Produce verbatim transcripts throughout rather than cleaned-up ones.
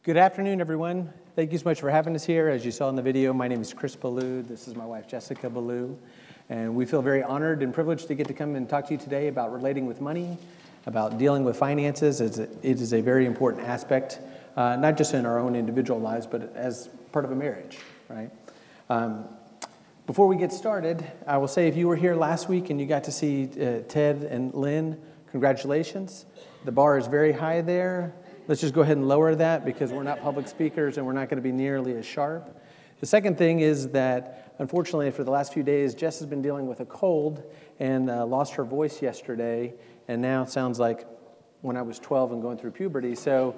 Good afternoon, everyone. Thank you so much for having us here. As you saw in the video, my name is Chris Ballou. This is my wife, Jessica Ballou. And we feel very honored and privileged to get to come and talk to you today about relating with money, about dealing with finances. It's a, it is a very important aspect, uh, not just in our own individual lives, but as part of a marriage, right? Um, before we get started, I will say if you were here last week and you got to see uh, Ted and Lynn, congratulations. The bar is very high there. Let's just go ahead and lower that because we're not public speakers and we're not going to be nearly as sharp. The second thing is that, unfortunately, for the last few days, Jess has been dealing with a cold and uh, lost her voice yesterday, and now it sounds like when I was twelve and going through puberty. So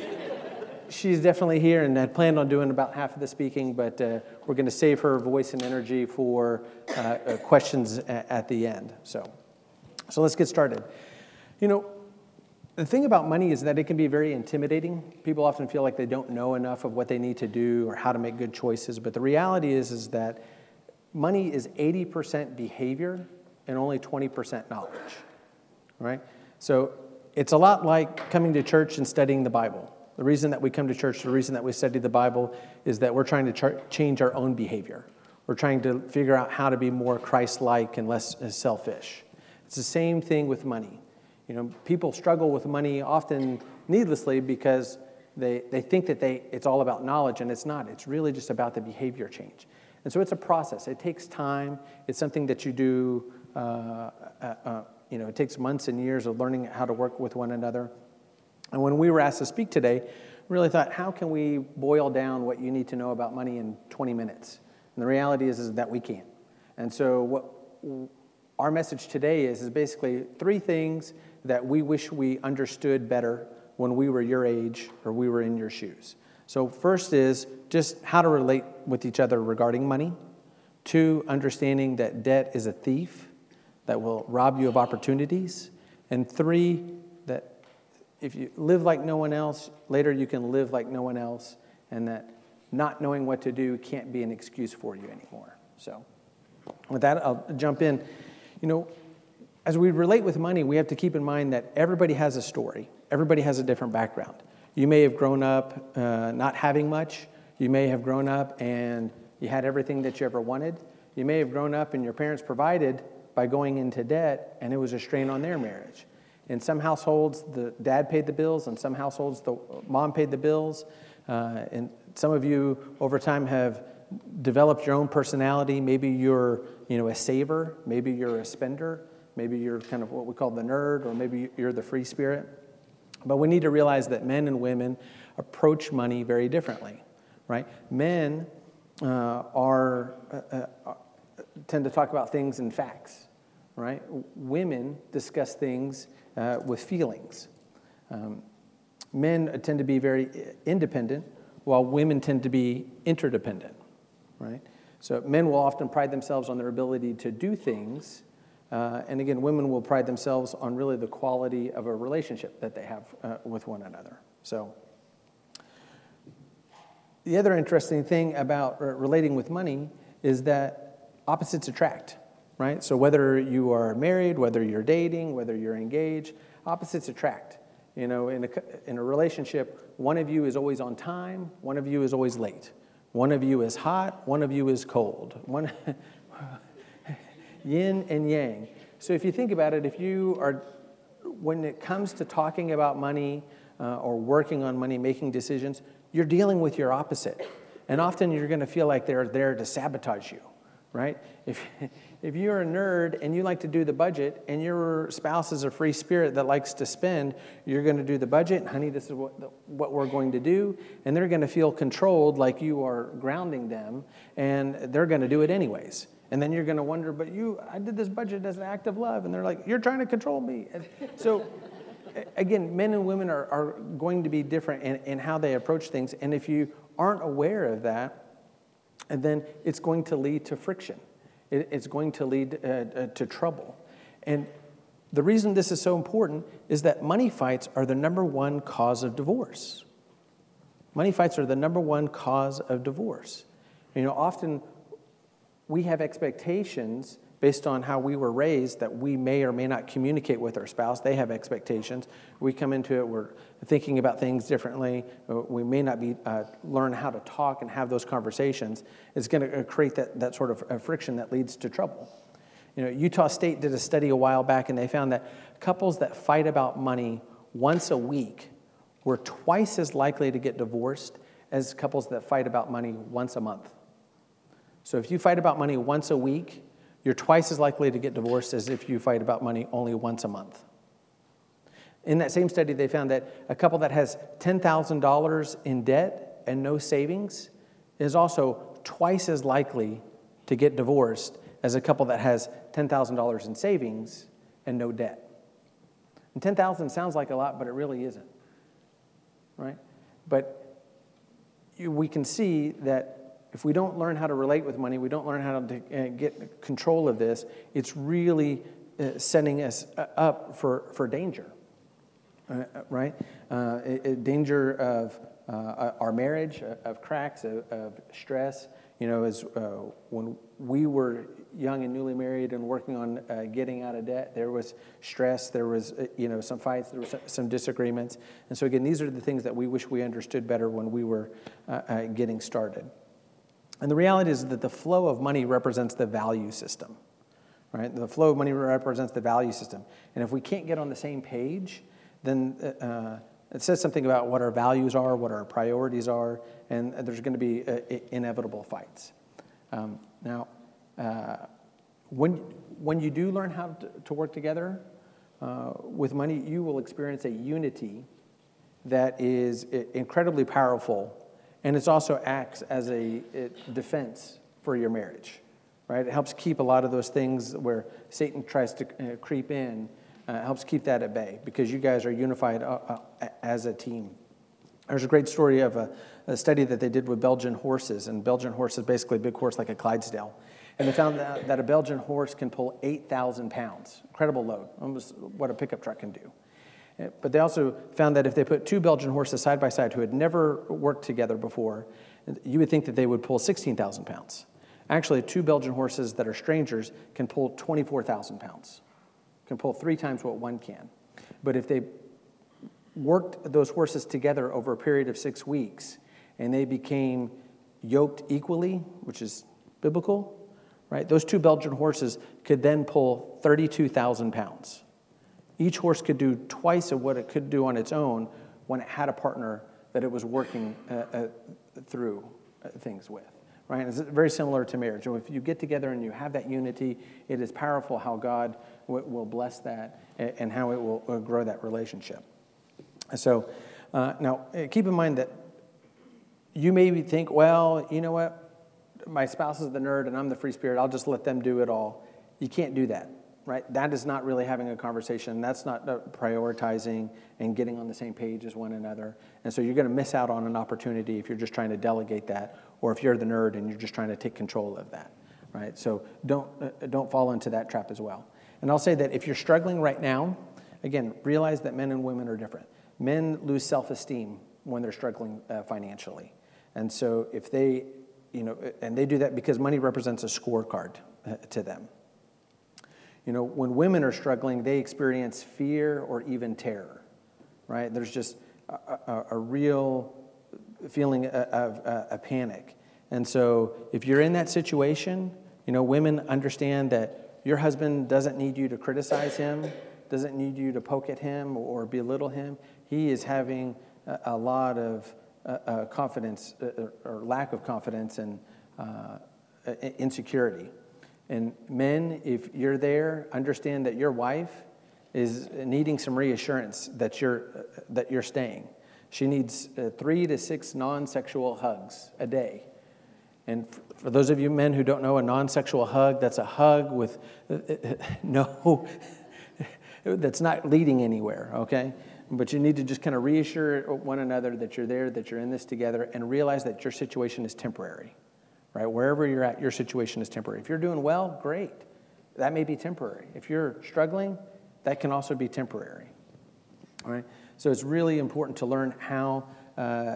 she's definitely here and had planned on doing about half of the speaking, but uh, we're going to save her voice and energy for uh, uh, questions a- at the end. So, so let's get started. You know, the thing about money is that it can be very intimidating. People often feel like they don't know enough of what they need to do or how to make good choices. But the reality is, is that money is eighty percent behavior and only twenty percent knowledge, right? So it's a lot like coming to church and studying the Bible. The reason that we come to church, the reason that we study the Bible is that we're trying to char- change our own behavior. We're trying to figure out how to be more Christ-like and less selfish. It's the same thing with money. You know, people struggle with money often needlessly because they, they think that they it's all about knowledge, and it's not. It's really just about the behavior change. And so it's a process. It takes time. It's something that you do, uh, uh, uh, you know, it takes months and years of learning how to work with one another. And when we were asked to speak today, we really thought, how can we boil down what you need to know about money in twenty minutes? And the reality is, is that we can't. And so what our message today is, is basically three things that we wish we understood better when we were your age or we were in your shoes. So first is just how to relate with each other regarding money. Two, understanding that debt is a thief that will rob you of opportunities. And three, that if you live like no one else, later you can live like no one else, and that not knowing what to do can't be an excuse for you anymore. So with that, I'll jump in. You know, as we relate with money, we have to keep in mind that everybody has a story. Everybody has a different background. You may have grown up uh, not having much. You may have grown up and you had everything that you ever wanted. You may have grown up and your parents provided by going into debt, and it was a strain on their marriage. In some households, the dad paid the bills. In some households, the mom paid the bills. Uh, and some of you, over time, have developed your own personality. Maybe you're, you know, a saver. Maybe you're a spender. Maybe you're kind of what we call the nerd, or maybe you're the free spirit. But we need to realize that men and women approach money very differently, right? Men uh, are uh, uh, tend to talk about things in facts, right? Women discuss things uh, with feelings. Um, men tend to be very independent, while women tend to be interdependent, right? So men will often pride themselves on their ability to do things. Uh, and again, women will pride themselves on really the quality of a relationship that they have uh, with one another. So the other interesting thing about uh, relating with money is that opposites attract, right? So whether you are married, whether you're dating, whether you're engaged, opposites attract. You know, in a, in a relationship, one of you is always on time, one of you is always late. One of you is hot, one of you is cold. One yin and yang. So if you think about it, if you are, when it comes to talking about money uh, or working on money, making decisions, you're dealing with your opposite. And often you're going to feel like they're there to sabotage you, right? If if you're a nerd and you like to do the budget and your spouse is a free spirit that likes to spend, you're going to do the budget. Honey, this is what, what we're going to do. And they're going to feel controlled like you are grounding them, and they're going to do it anyways. And then you're going to wonder, but you, I did this budget as an act of love. And they're like, you're trying to control me. And so, again, men and women are, are going to be different in, in how they approach things. And if you aren't aware of that, then it's going to lead to friction. It, it's going to lead uh, uh, to trouble. And the reason this is so important is that money fights are the number one cause of divorce. Money fights are the number one cause of divorce. You know, often we have expectations based on how we were raised, that we may or may not communicate with our spouse. They have expectations. We come into it, we're thinking about things differently. We may not be uh, learn how to talk and have those conversations. It's going to create that, that sort of uh, friction that leads to trouble. You know, Utah State did a study a while back, and they found that couples that fight about money once a week were twice as likely to get divorced as couples that fight about money once a month. So if you fight about money once a week, you're twice as likely to get divorced as if you fight about money only once a month. In that same study, they found that a couple that has ten thousand dollars in debt and no savings is also twice as likely to get divorced as a couple that has ten thousand dollars in savings and no debt. And ten thousand dollars sounds like a lot, but it really isn't, right? But you, we can see that if we don't learn how to relate with money, we don't learn how to uh, get control of this, it's really uh, setting us up for, for danger, uh, right? Uh, it, it danger of uh, our marriage, of cracks, of, of stress. You know, as uh, when we were young and newly married and working on uh, getting out of debt, there was stress, there was, uh, you know, some fights, there was some disagreements. And so again, these are the things that we wish we understood better when we were uh, uh, getting started. And the reality is that the flow of money represents the value system, right? The flow of money represents the value system. And if we can't get on the same page, then uh, it says something about what our values are, what our priorities are, and there's going to be uh, inevitable fights. Um, now, uh, when, when you do learn how to, to work together uh, with money, you will experience a unity that is incredibly powerful. And it also acts as a defense for your marriage, right? It helps keep a lot of those things where Satan tries to uh, creep in, uh, helps keep that at bay because you guys are unified uh, uh, as a team. There's a great story of a, a study that they did with Belgian horses, and Belgian horse is basically a big horse like a Clydesdale. And they found that, that a Belgian horse can pull eight thousand pounds, incredible load, almost what a pickup truck can do. But they also found that if they put two Belgian horses side by side who had never worked together before, you would think that they would pull sixteen thousand pounds. Actually, two Belgian horses that are strangers can pull twenty-four thousand pounds, can pull three times what one can. But if they worked those horses together over a period of six weeks and they became yoked equally, which is biblical, right? Those two Belgian horses could then pull thirty-two thousand pounds. Each horse could do twice of what it could do on its own when it had a partner that it was working uh, uh, through uh, things with, right? It's very similar to marriage. So if you get together and you have that unity, it is powerful how God w- will bless that and, and how it will uh, grow that relationship. So uh, now, uh, keep in mind that you maybe think, well, you know what? My spouse is the nerd and I'm the free spirit. I'll just let them do it all. You can't do that. Right? That is not really having a conversation. That's not prioritizing and getting on the same page as one another. And so you're going to miss out on an opportunity if you're just trying to delegate that, or if you're the nerd and you're just trying to take control of that. Right? So don't uh, don't fall into that trap as well. And I'll say that if you're struggling right now, again, realize that men and women are different. Men lose self-esteem when they're struggling uh, financially. And so if they, you know, and they do that because money represents a scorecard uh, to them. You know, when women are struggling, they experience fear or even terror, right? There's just a, a, a real feeling of, of uh, a panic. And so if you're in that situation, you know, women understand that your husband doesn't need you to criticize him, doesn't need you to poke at him or belittle him. He is having a, a lot of uh, uh, confidence uh, or lack of confidence and uh, insecurity. And men, if you're there, understand that your wife is needing some reassurance that you're uh, that you're staying. She needs uh, three to six non-sexual hugs a day. And f- for those of you men who don't know, a non-sexual hug, that's a hug with uh, uh, no, that's not leading anywhere, okay? But you need to just kind of reassure one another that you're there, that you're in this together, and realize that your situation is temporary. Right, wherever you're at, your situation is temporary. If you're doing well, great. That may be temporary. If you're struggling, that can also be temporary. All right. So it's really important to learn how uh,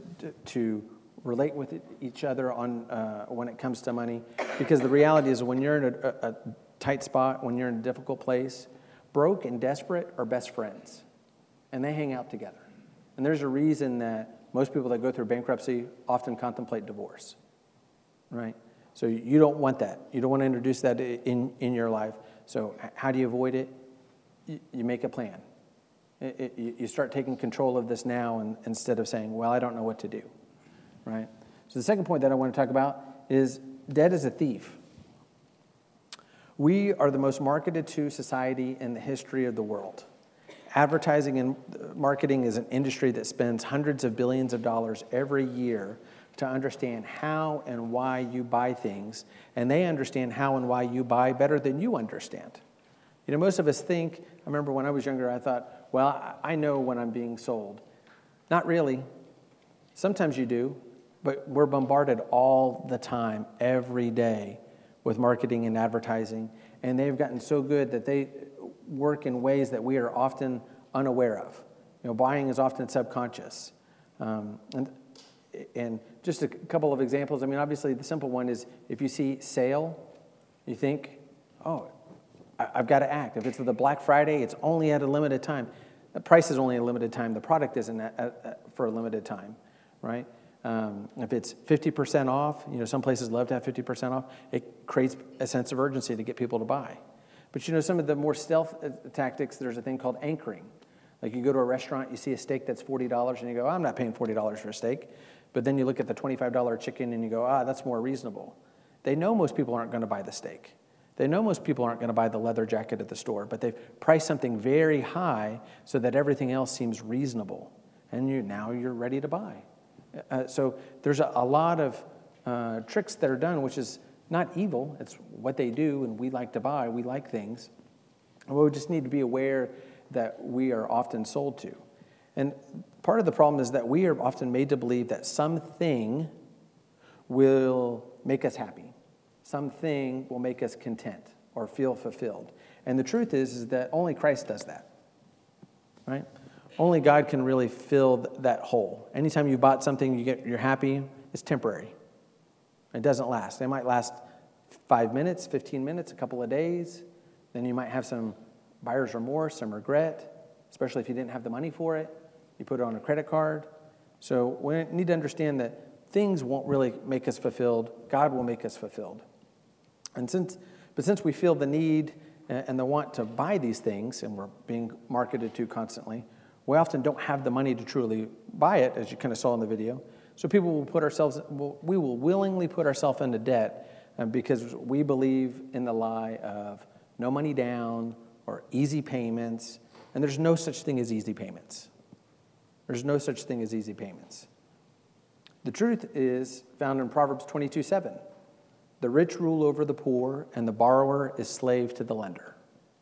to relate with each other on uh, when it comes to money, because the reality is when you're in a, a, tight spot, when you're in a difficult place, broke and desperate are best friends, and they hang out together. And there's a reason that most people that go through bankruptcy often contemplate divorce, right? So you don't want that. You don't want to introduce that in, in your life. So how do you avoid it? You, you make a plan. It, it, you start taking control of this now and, instead of saying, well, I don't know what to do, right? So the second point that I want to talk about is debt is a thief. We are the most marketed to society in the history of the world. Advertising and marketing is an industry that spends hundreds of billions of dollars every year to understand how and why you buy things, and they understand how and why you buy better than you understand. You know, most of us think, I remember when I was younger, I thought, well, I know when I'm being sold. Not really. Sometimes you do, but we're bombarded all the time, every day, with marketing and advertising, and they've gotten so good that they work in ways that we are often unaware of. You know, buying is often subconscious. Um, and, and just a couple of examples. I mean, obviously, the simple one is if you see sale, you think, oh, I, I've got to act. If it's the Black Friday, it's only at a limited time. The price is only a limited time. The product isn't at, at, at, for a limited time, right? Um, if it's fifty percent off, you know, some places love to have fifty percent off. It creates a sense of urgency to get people to buy. But you know, some of the more stealth tactics, there's a thing called anchoring. Like you go to a restaurant, you see a steak that's forty dollars, and you go, I'm not paying forty dollars for a steak. But then you look at the twenty-five dollar chicken, and you go, ah, that's more reasonable. They know most people aren't going to buy the steak. They know most people aren't going to buy the leather jacket at the store, but they've priced something very high so that everything else seems reasonable. And you now you're ready to buy. Uh, so there's a, a lot of uh, tricks that are done, which is not evil. It's what they do, and we like to buy. We like things. And we just need to be aware that we are often sold to. And part of the problem is that we are often made to believe that something will make us happy. Something will make us content or feel fulfilled. And the truth is, is that only Christ does that, right? Only God can really fill that hole. Anytime you bought something, you get, you're happy, it's temporary. It doesn't last. It might last five minutes, fifteen minutes, a couple of days. Then you might have some buyer's remorse, some regret, especially if you didn't have the money for it. You put it on a credit card. So we need to understand that things won't really make us fulfilled. God will make us fulfilled. And since, but since we feel the need and the want to buy these things, and we're being marketed to constantly, we often don't have the money to truly buy it, as you kind of saw in the video. So people will put ourselves, we will willingly put ourselves into debt because we believe in the lie of no money down or easy payments. And there's no such thing as easy payments. There's no such thing as easy payments. The truth is found in Proverbs twenty-two seven. The rich rule over the poor, and the borrower is slave to the lender.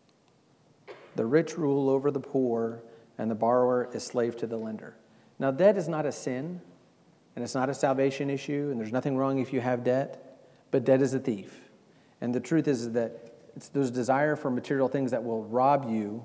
The rich rule over the poor, and the borrower is slave to the lender. Now, debt is not a sin, and it's not a salvation issue, and there's nothing wrong if you have debt, but debt is a thief. And the truth is that it's those desire for material things that will rob you,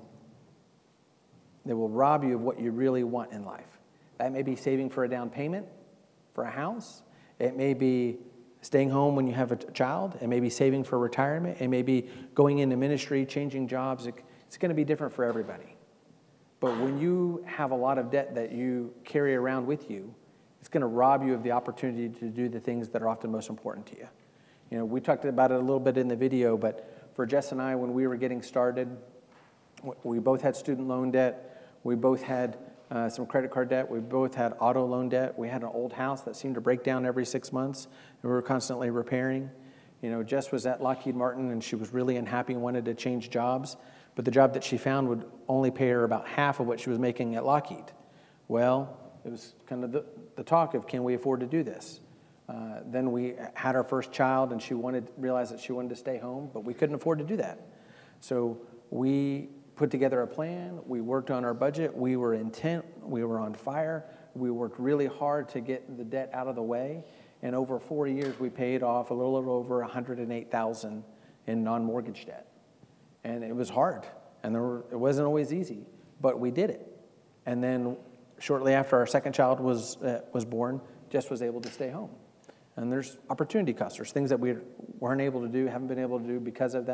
that will rob you of what you really want in life. That may be saving for a down payment for a house. It may be staying home when you have a child. It may be saving for retirement. It may be going into ministry, changing jobs. It's going to be different for everybody. But when you have a lot of debt that you carry around with you, it's going to rob you of the opportunity to do the things that are often most important to you. You know, we talked about it a little bit in the video, but for Jess and I, when we were getting started, we both had student loan debt. We both had uh, some credit card debt. We both had auto loan debt. We had an old house that seemed to break down every six months, and we were constantly repairing. You know, Jess was at Lockheed Martin, and she was really unhappy and wanted to change jobs, but the job that she found would only pay her about half of what she was making at Lockheed. Well, it was kind of the, the talk of, can we afford to do this? Uh, then we had our first child, and she wanted realized that she wanted to stay home, but we couldn't afford to do that. So we put together a plan. We worked on our budget. We were intent. We were on fire. We worked really hard to get the debt out of the way. And over four years, we paid off a little over one hundred eight thousand dollars in non-mortgage debt. And it was hard, and there were, it wasn't always easy, but we did it. And then shortly after our second child was uh, was born, Jess was able to stay home. And there's opportunity costs. There's things that we weren't able to do, haven't been able to do because of that.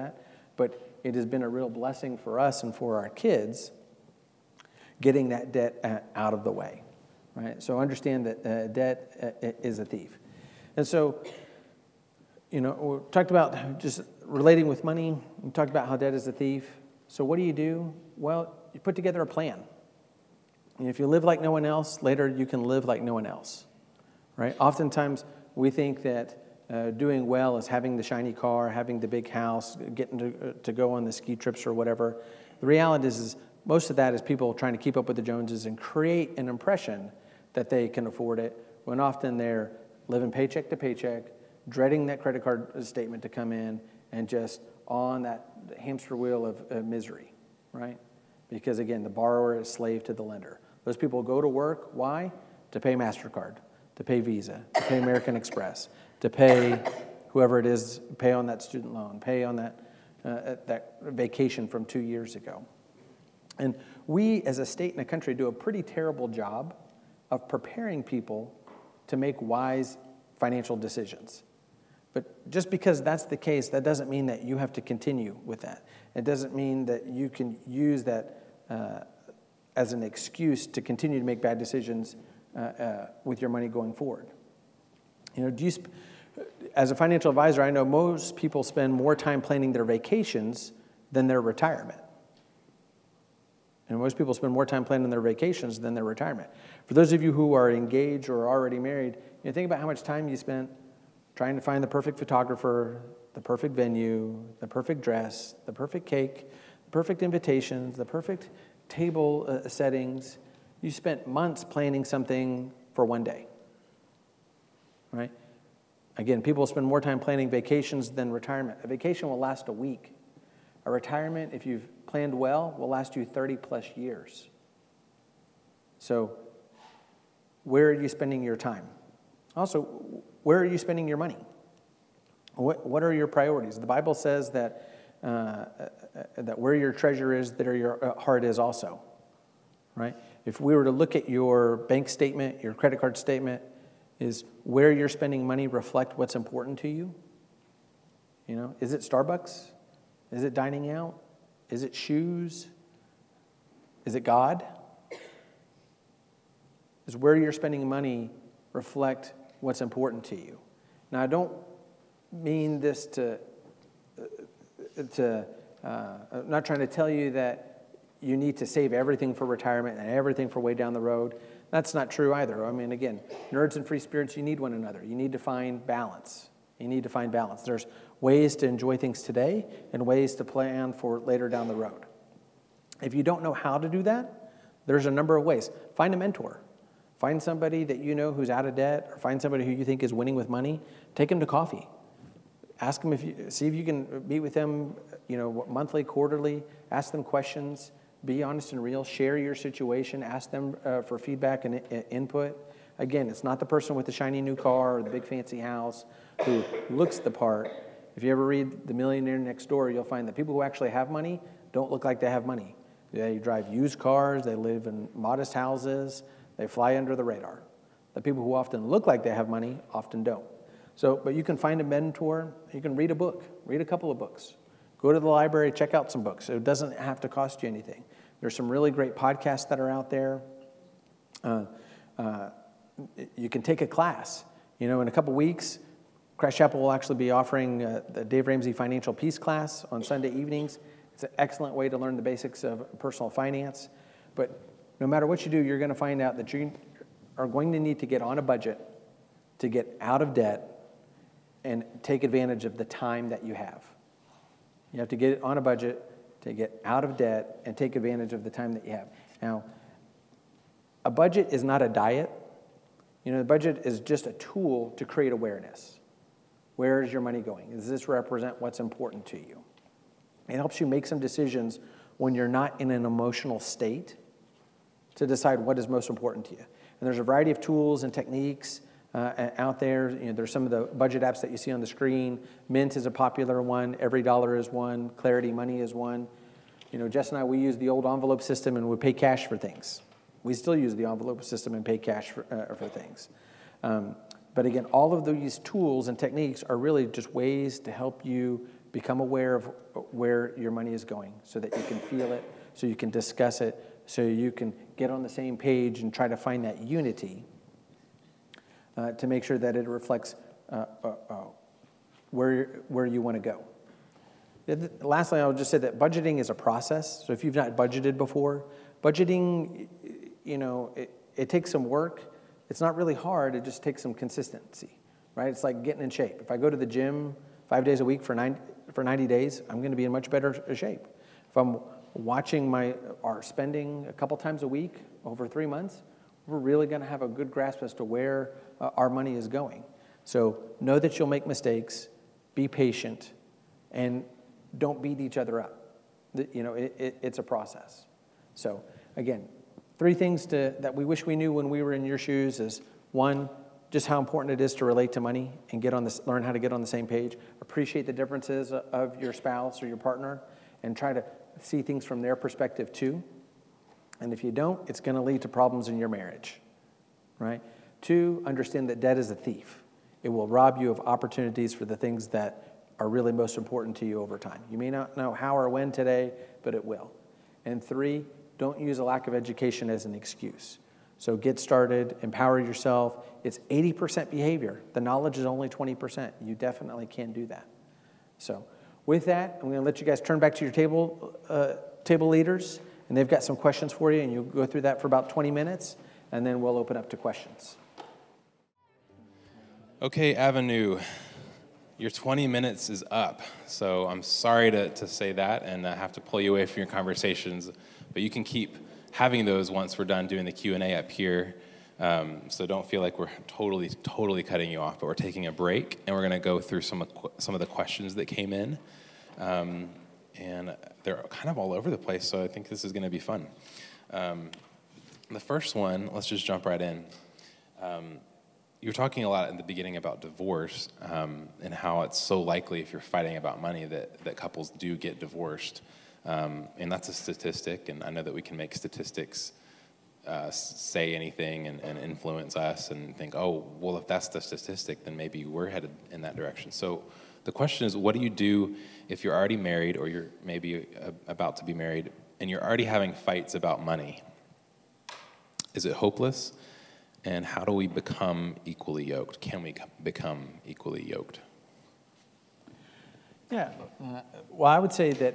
But it has been a real blessing for us and for our kids getting that debt uh, out of the way, right? So understand that uh, debt uh, is a thief. And so, you know, we talked about just relating with money. We talked about how debt is a thief. So what do you do? Well, you put together a plan. And if you live like no one else, later you can live like no one else, right? Oftentimes we think that uh, doing well is having the shiny car, having the big house, getting to, uh, to go on the ski trips or whatever. The reality is, is most of that is people trying to keep up with the Joneses and create an impression that they can afford it, when often they're living paycheck to paycheck, dreading that credit card statement to come in, and just on that hamster wheel of uh, misery, right? Because again, the borrower is slave to the lender. Those people go to work, why? To pay MasterCard, to pay Visa, to pay American Express, to pay whoever it is, pay on that student loan, pay on that, uh, that vacation from two years ago. And we, as a state and a country, do a pretty terrible job of preparing people to make wise financial decisions. But just because that's the case, that doesn't mean that you have to continue with that. It doesn't mean that you can use that uh, as an excuse to continue to make bad decisions uh, uh, with your money going forward. You know, do you, sp- as a financial advisor, I know most people spend more time planning their vacations than their retirement. And most people spend more time planning their vacations than their retirement. For those of you who are engaged or already married, you know, think about how much time you spent trying to find the perfect photographer, the perfect venue, the perfect dress, the perfect cake, the perfect invitations, the perfect table uh, settings. You spent months planning something for one day, right? Again, people spend more time planning vacations than retirement. A vacation will last a week. A retirement, if you've planned well, will last you thirty plus years. So where are you spending your time? Also, where are you spending your money? What, what are your priorities? The Bible says that, uh, that where your treasure is, there your heart is also, right? If we were to look at your bank statement, your credit card statement, is where you're spending money reflect what's important to you? You know, is it Starbucks? Is it dining out? Is it shoes? Is it God? Is where you're spending money reflect what's important to you? Now, I don't mean this to, to uh, I'm not trying to tell you that you need to save everything for retirement and everything for way down the road. That's not true either. I mean, again, nerds and free spirits, you need one another. You need to find balance. You need to find balance. There's ways to enjoy things today and ways to plan for later down the road. If you don't know how to do that, there's a number of ways. Find a mentor. Find somebody that you know who's out of debt, or find somebody who you think is winning with money. Take them to coffee. Ask them if you, see if you can meet with them, you know, monthly, quarterly. Ask them questions. Be honest and real. Share your situation. Ask them uh, for feedback and uh, input. Again, it's not the person with the shiny new car or the big fancy house who looks the part. If you ever read The Millionaire Next Door, you'll find that people who actually have money don't look like they have money. They drive used cars. They live in modest houses. They fly under the radar. The people who often look like they have money often don't. So, but you can find a mentor. You can read a book. Read a couple of books. Go to the library, check out some books. It doesn't have to cost you anything. There's some really great podcasts that are out there. Uh, uh, you can take a class. You know, in a couple weeks, Christ Chapel will actually be offering uh, the Dave Ramsey Financial Peace class on Sunday evenings. It's an excellent way to learn the basics of personal finance. But no matter what you do, you're going to find out that you are going to need to get on a budget to get out of debt and take advantage of the time that you have. You have to get on a budget to get out of debt and take advantage of the time that you have. Now, a budget is not a diet. You know, the budget is just a tool to create awareness. Where is your money going? Does this represent what's important to you? It helps you make some decisions when you're not in an emotional state to decide what is most important to you. And there's a variety of tools and techniques uh, out there. You know, there's some of the budget apps that you see on the screen. Mint is a popular one. Every Dollar is one. Clarity Money is one. You know, Jess and I, we use the old envelope system and we pay cash for things. We still use the envelope system and pay cash for, uh, for things. Um, but again, all of these tools and techniques are really just ways to help you become aware of where your money is going so that you can feel it, so you can discuss it, so you can get on the same page and try to find that unity uh, to make sure that it reflects uh, uh, uh, where, where you want to go. Lastly, I'll just say that budgeting is a process. So if you've not budgeted before, budgeting, you know, it, it takes some work. It's not really hard. It just takes some consistency, right? It's like getting in shape. If I go to the gym five days a week for nine, for ninety days, I'm going to be in much better shape. If I'm watching my our spending a couple times a week over three months, we're really going to have a good grasp as to where uh, our money is going. So know that you'll make mistakes, be patient, and don't beat each other up. You know, it, it, it's a process. So again, three things to, that we wish we knew when we were in your shoes is, one, just how important it is to relate to money and get on this, learn how to get on the same page. Appreciate the differences of your spouse or your partner and try to see things from their perspective too. And if you don't, it's going to lead to problems in your marriage, right? Two, understand that debt is a thief. It will rob you of opportunities for the things that are really most important to you over time. You may not know how or when today, but it will. And three, don't use a lack of education as an excuse. So get started, empower yourself. It's eighty percent behavior. The knowledge is only twenty percent. You definitely can do that. So with that, I'm going to let you guys turn back to your table, uh, table leaders, and they've got some questions for you, and you'll go through that for about twenty minutes, and then we'll open up to questions. Okay, Avenue. Your twenty minutes is up, so I'm sorry to, to say that and I have to pull you away from your conversations, but you can keep having those once we're done doing the Q and A up here, um, so don't feel like we're totally, totally cutting you off, but we're taking a break, and we're going to go through some of, some of the questions that came in, um, and they're kind of all over the place, so I think this is going to be fun. Um, the first one, let's just jump right in. Um, You were talking a lot in the beginning about divorce um, and how it's so likely if you're fighting about money that, that couples do get divorced. Um, and that's a statistic, and I know that we can make statistics uh, say anything and, and influence us and think, oh, well, if that's the statistic, then maybe we're headed in that direction. So the question is, what do you do if you're already married or you're maybe uh, about to be married and you're already having fights about money? Is it hopeless? And how do we become equally yoked? Can we become equally yoked? Yeah. Uh, well, I would say that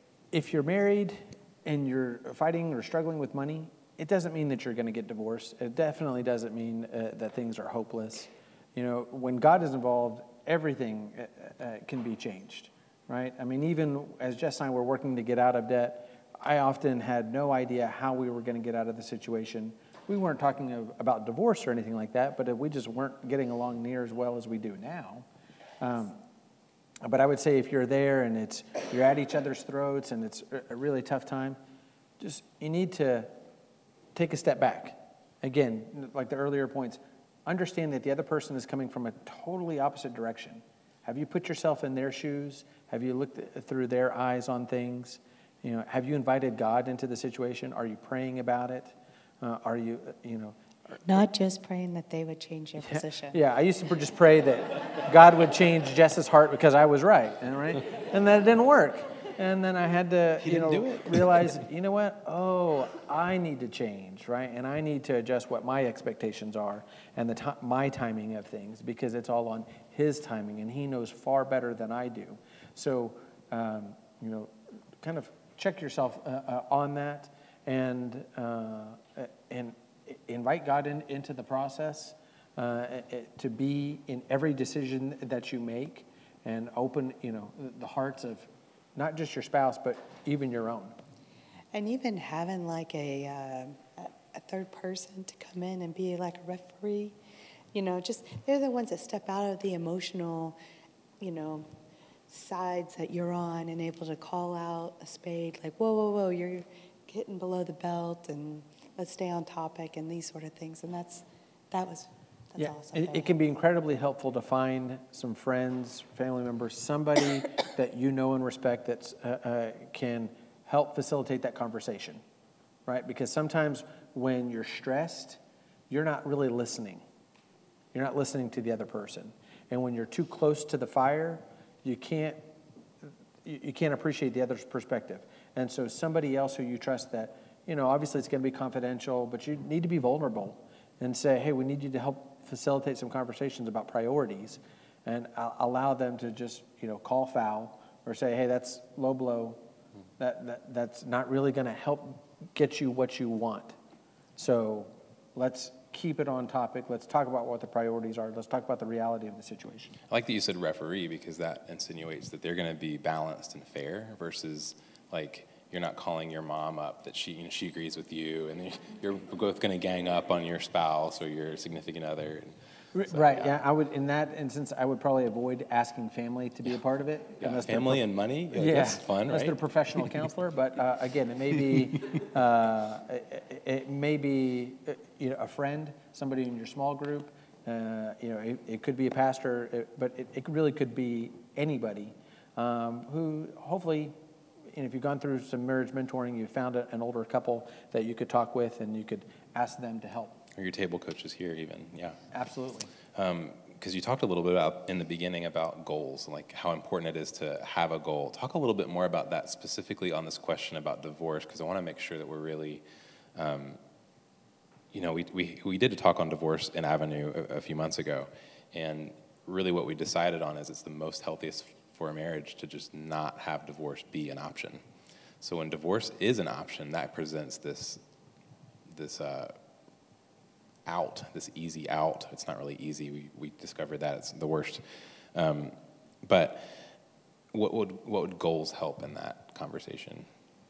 if you're married and you're fighting or struggling with money, it doesn't mean that you're going to get divorced. It definitely doesn't mean uh, that things are hopeless. You know, when God is involved, everything uh, uh, can be changed, right? I mean, even as Jess and I were working to get out of debt, I often had no idea how we were going to get out of the situation. We weren't talking of, about divorce or anything like that, but we just weren't getting along near as well as we do now. Um, but I would say if you're there and it's you're at each other's throats and it's a really tough time, just you need to take a step back. Again, like the earlier points, understand that the other person is coming from a totally opposite direction. Have you put yourself in their shoes? Have you looked through their eyes on things? You know, have you invited God into the situation? Are you praying about it? Uh, are you, you know... Not just praying that they would change your yeah, position. Yeah, I used to just pray that God would change Jess's heart because I was right, and right, and that didn't work. And then I had to, He you didn't know, do it. realize, you know what? Oh, I need to change, right? And I need to adjust what my expectations are and the t- my timing of things because it's all on His timing, and He knows far better than I do. So, um, you know, kind of check yourself uh, uh, on that. And uh, and invite God in, into the process uh, to be in every decision that you make, and open, you know, the hearts of not just your spouse but even your own. And even having like a uh, a third person to come in and be like a referee, you know, just they're the ones that step out of the emotional, you know, sides that you're on and able to call out a spade, like whoa, whoa, whoa, you're hitting below the belt, and let's stay on topic, and these sort of things. And that's that was that's yeah, awesome. It, it can be incredibly helpful to find some friends, family members, somebody that you know and respect that uh, uh, can help facilitate that conversation, right? Because sometimes when you're stressed, you're not really listening. You're not listening to the other person. And when you're too close to the fire, you can't you, you can't appreciate the other's perspective. And so somebody else who you trust that, you know, obviously it's going to be confidential, but you need to be vulnerable and say, hey, we need you to help facilitate some conversations about priorities, and uh, allow them to just, you know, call foul or say, hey, that's low blow. That, that that's not really going to help get you what you want. So let's keep it on topic. Let's talk about what the priorities are. Let's talk about the reality of the situation. I like that you said referee, because that insinuates that they're going to be balanced and fair versus like you're not calling your mom up that she, you know, she agrees with you, and you're both going to gang up on your spouse or your significant other. So, right. Yeah. Yeah. I would, in that instance, I would probably avoid asking family to be a part of it. Yeah, family prof- and money. Like, yeah, that's fun, unless right? they're a professional counselor. But uh, again, it may be, uh, it, it may be, uh, you know, a friend, somebody in your small group. Uh, you know, it, it could be a pastor, it, but it, it really could be anybody um, who hopefully. And if you've gone through some marriage mentoring, you found a, an older couple that you could talk with, and you could ask them to help. Or your table coaches here, even, yeah. Absolutely. Because um, you talked a little bit about in the beginning about goals, like how important it is to have a goal. Talk a little bit more about that specifically on this question about divorce, because I want to make sure that we're really, um, you know, we, we we did a talk on divorce in Avenue a, a few months ago, and really what we decided on is it's the most healthiest for a marriage to just not have divorce be an option. So when divorce is an option, that presents this this uh, out, this easy out. It's not really easy. We we discovered that it's the worst. Um, but what would what would goals help in that conversation?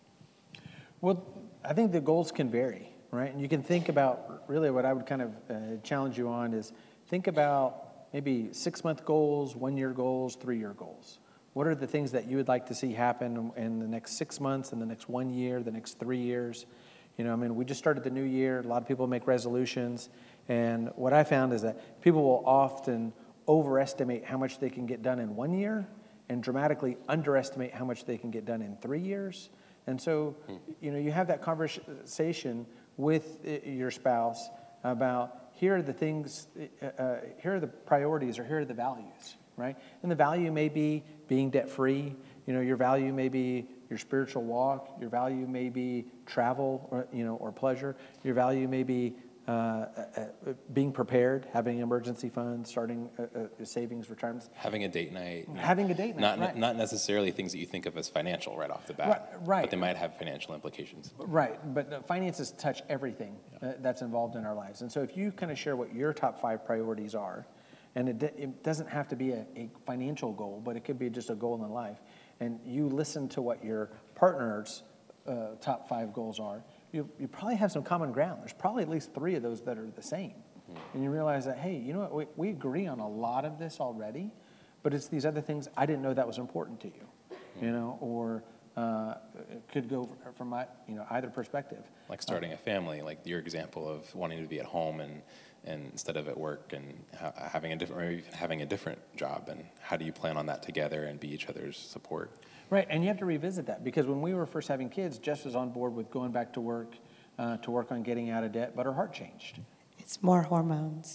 Well, I think the goals can vary, right? And you can think about, really what I would kind of uh, challenge you on is think about maybe six-month goals, one-year goals, three-year goals. What are the things that you would like to see happen in the next six months, in the next one year, the next three years? You know, I mean, we just started the new year. A lot of people make resolutions. And what I found is that people will often overestimate how much they can get done in one year and dramatically underestimate how much they can get done in three years. And so, you know, you have that conversation with your spouse about here are the things, uh, here are the priorities, or here are the values, right? And the value may be being debt-free. You know, your value may be your spiritual walk. Your value may be travel, or, you know, or pleasure. Your value may be uh, uh, being prepared, having emergency funds, starting uh, uh, savings, retirements. Having a date night. Having a date night, Not right. Not necessarily things that you think of as financial right off the bat. Right, right. But they might have financial implications. Right, but uh, finances touch everything Yeah. uh, that's involved in our lives. And so if you kind of share what your top five priorities are, and it, d- it doesn't have to be a, a financial goal, but it could be just a goal in life, and you listen to what your partner's uh, top five goals are, you, you probably have some common ground. There's probably at least three of those that are the same. Mm-hmm. And you realize that, hey, you know what, we, we agree on a lot of this already, but it's these other things I didn't know that was important to you, mm-hmm. you know, or uh, it could go from my, you know, either perspective. Like starting a family, like your example of wanting to be at home and, and instead of at work, and ha- having a different, or even having a different job, and how do you plan on that together and be each other's support? Right, and you have to revisit that, because when we were first having kids, Jess was on board with going back to work, uh, to work on getting out of debt, but her heart changed. It's more hormones.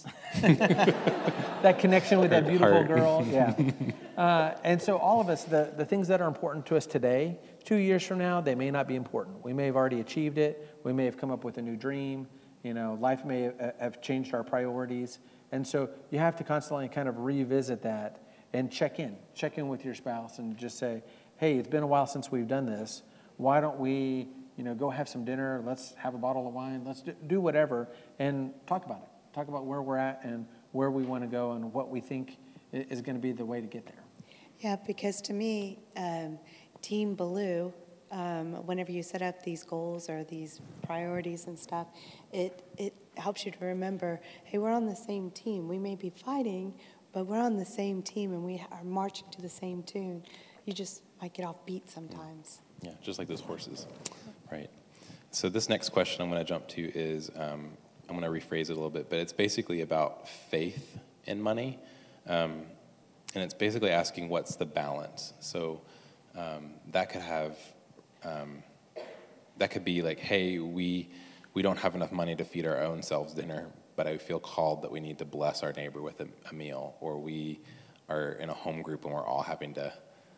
That connection with that beautiful Heart. girl, yeah. Uh, and so all of us, the, the things that are important to us today, two years from now, they may not be important. We may have already achieved it. We may have come up with a new dream. You know, life may have- have changed our priorities. And so you have to constantly kind of revisit that and check in. Check in with your spouse and just say, hey, it's been a while since we've done this. Why don't we, you know, go have some dinner? Let's have a bottle of wine. Let's do, do whatever and talk about it. Talk about where we're at and where we want to go and what we think i- is going to be the way to get there. Yeah, because to me, um, Team Baloo, um, whenever you set up these goals or these priorities and stuff, it it helps you to remember, hey, we're on the same team. We may be fighting, but we're on the same team and we are marching to the same tune. You just might get off beat sometimes. Yeah, just like those horses, right? So this next question I'm going to jump to is, um, I'm going to rephrase it a little bit, but it's basically about faith in money, um, and it's basically asking what's the balance. So um, that could have, um, that could be like, hey, we we don't have enough money to feed our own selves dinner, but I feel called that we need to bless our neighbor with a, a meal, or we are in a home group and we're all having to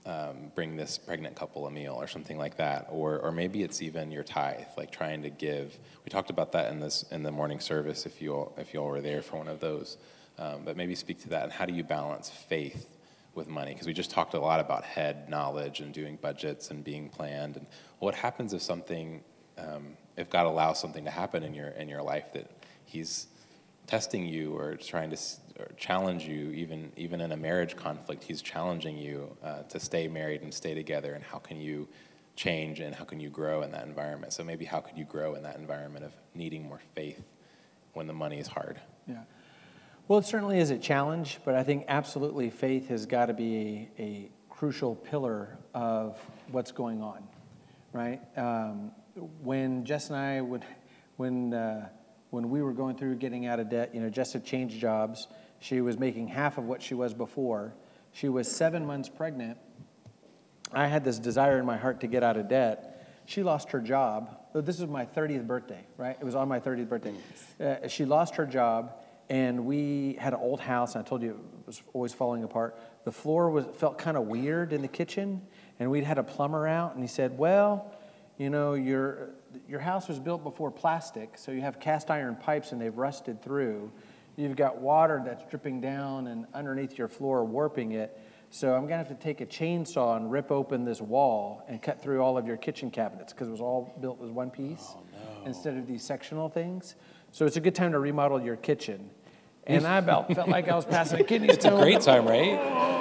um, bring this pregnant couple a meal or something like that. Or or maybe it's even your tithe, like trying to give. We talked about that in this in the morning service if you all, if you all were there for one of those. Um, but maybe speak to that, and how do you balance faith with money? Because we just talked a lot about head knowledge and doing budgets and being planned. And what happens if something, um, if God allows something to happen in your in your life that He's testing you or trying to or challenge you, even even in a marriage conflict, He's challenging you uh, to stay married and stay together. And how can you change and how can you grow in that environment? So maybe how could you grow in that environment of needing more faith when the money is hard? Yeah. Well, it certainly is a challenge, but I think absolutely faith has got to be a, a crucial pillar of what's going on, right? Um, when Jess and I would, when uh, when we were going through getting out of debt, you know, Jess had changed jobs. She was making half of what she was before. She was seven months pregnant. I had this desire in my heart to get out of debt. She lost her job. This was my thirtieth birthday, right? It was on my thirtieth birthday. Uh, she lost her job. And we had an old house, and I told you it was always falling apart. The floor was felt kind of weird in the kitchen, and we'd had a plumber out, and he said, well, you know, your your house was built before plastic, so you have cast iron pipes, and they've rusted through. You've got water that's dripping down and underneath your floor, warping it. So I'm going to have to take a chainsaw and rip open this wall and cut through all of your kitchen cabinets, because it was all built as one piece Oh, no. instead of these sectional things. So it's a good time to remodel your kitchen. And I about felt like I was passing a kidney stone. It's a great time, right?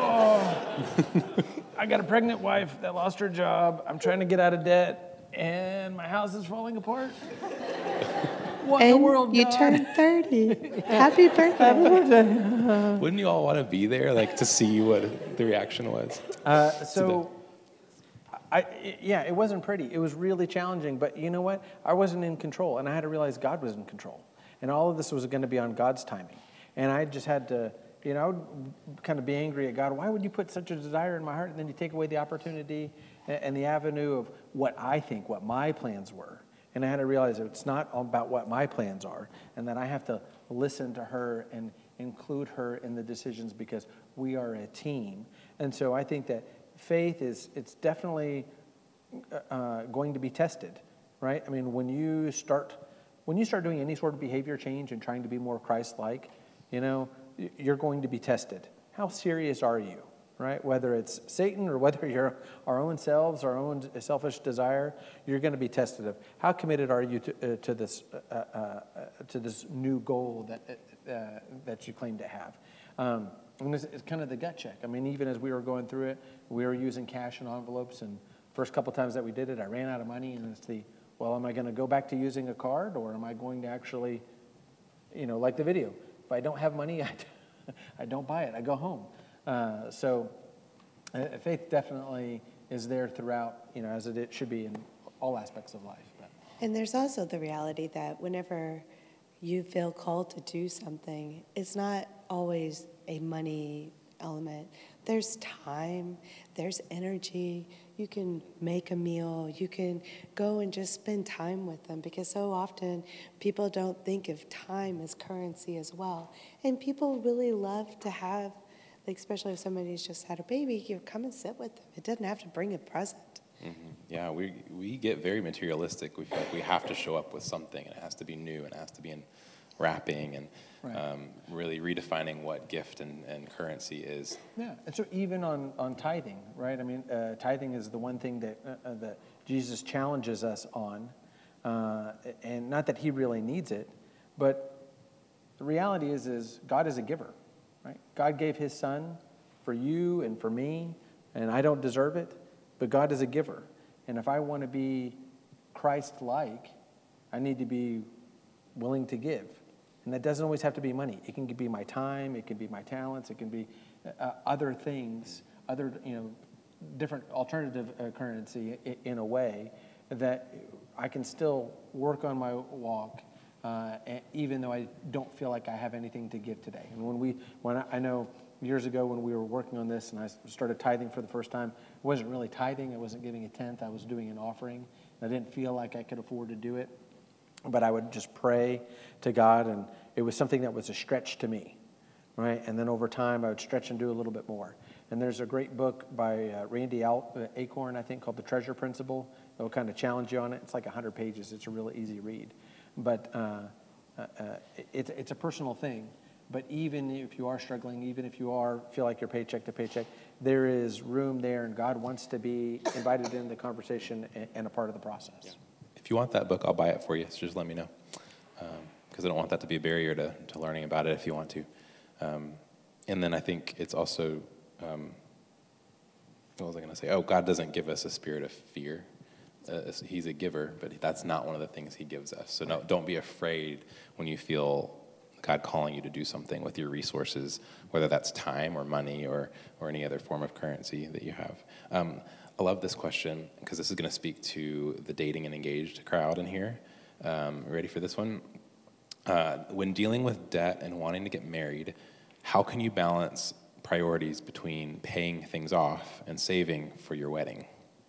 Oh, I got a pregnant wife that lost her job. I'm trying to get out of debt, and my house is falling apart. What in the And world, you God? turned thirty. Happy birthday. Wouldn't you all want to be there, like to see what the reaction was? Uh, so, I, yeah, it wasn't pretty. It was really challenging. But you know what? I wasn't in control, and I had to realize God was in control. And all of this was going to be on God's timing. And I just had to, you know, I would kind of be angry at God. Why would you put such a desire in my heart, and then you take away the opportunity and the avenue of what I think, what my plans were? And I had to realize that it's not about what my plans are, and that I have to listen to her and include her in the decisions, because we are a team. And so I think that faith is, it's definitely uh, going to be tested, right? I mean, when you start, when you start doing any sort of behavior change and trying to be more Christ-like, you know, you're going to be tested. How serious are you, right? Whether it's Satan or whether you're our own selves, our own selfish desire, you're going to be tested of how committed are you to, uh, to this uh, uh, to this new goal that uh, that you claim to have. Um, and it's, it's kind of the gut check. I mean, even as we were going through it, we were using cash and envelopes, and first couple times that we did it, I ran out of money, and it's the, well, am I going to go back to using a card, or am I going to actually, you know, like the video? If I don't have money, I, I don't buy it. I go home. Uh, so uh, faith definitely is there throughout, you know, as it should be in all aspects of life. But. And there's also the reality that whenever you feel called to do something, it's not always a money element. There's time, there's energy. You can make a meal. You can go and just spend time with them, because so often people don't think of time as currency as well. And people really love to have, like, especially if somebody's just had a baby, you come and sit with them. It doesn't have to bring a present. Mm-hmm. Yeah, we we get very materialistic. We feel like we have to show up with something, and it has to be new, and it has to be in wrapping, and right. um, really redefining what gift and, and currency is. Yeah, and so even on, on tithing, right? I mean, uh, tithing is the one thing that uh, that Jesus challenges us on, uh, and not that he really needs it, but the reality is, is God is a giver, right? God gave his son for you and for me, and I don't deserve it, but God is a giver. And if I want to be Christ-like, I need to be willing to give. And that doesn't always have to be money. It can be my time, it can be my talents, it can be uh, other things, other, you know, different alternative uh, currency in, in a way that I can still work on my walk, uh, even though I don't feel like I have anything to give today. And when we, when I, I know years ago when we were working on this and I started tithing for the first time, I wasn't really tithing, I wasn't giving a tenth, I was doing an offering. I didn't feel like I could afford to do it. But I would just pray to God, and it was something that was a stretch to me, right? And then over time, I would stretch and do a little bit more. And there's a great book by uh, Randy Al- uh, Acorn, I think, called The Treasure Principle. It will kind of challenge you on it. It's like one hundred pages. It's a really easy read. But uh, uh, uh, it, it's a personal thing. But even if you are struggling, even if you are feel like you're paycheck to paycheck, there is room there, and God wants to be invited into the conversation and, and a part of the process. Yeah. If you want that book, I'll buy it for you. So just let me know, because um, I don't want that to be a barrier to, to learning about it if you want to. Um, and then I think it's also, um, what was I going to say? Oh, God doesn't give us a spirit of fear. Uh, he's a giver, but that's not one of the things he gives us. So no, don't be afraid when you feel God calling you to do something with your resources, whether that's time or money or, or any other form of currency that you have. Um, I love this question because this is going to speak to the dating and engaged crowd in here. Um, ready for this one? Uh, when dealing with debt and wanting to get married, how can you balance priorities between paying things off and saving for your wedding?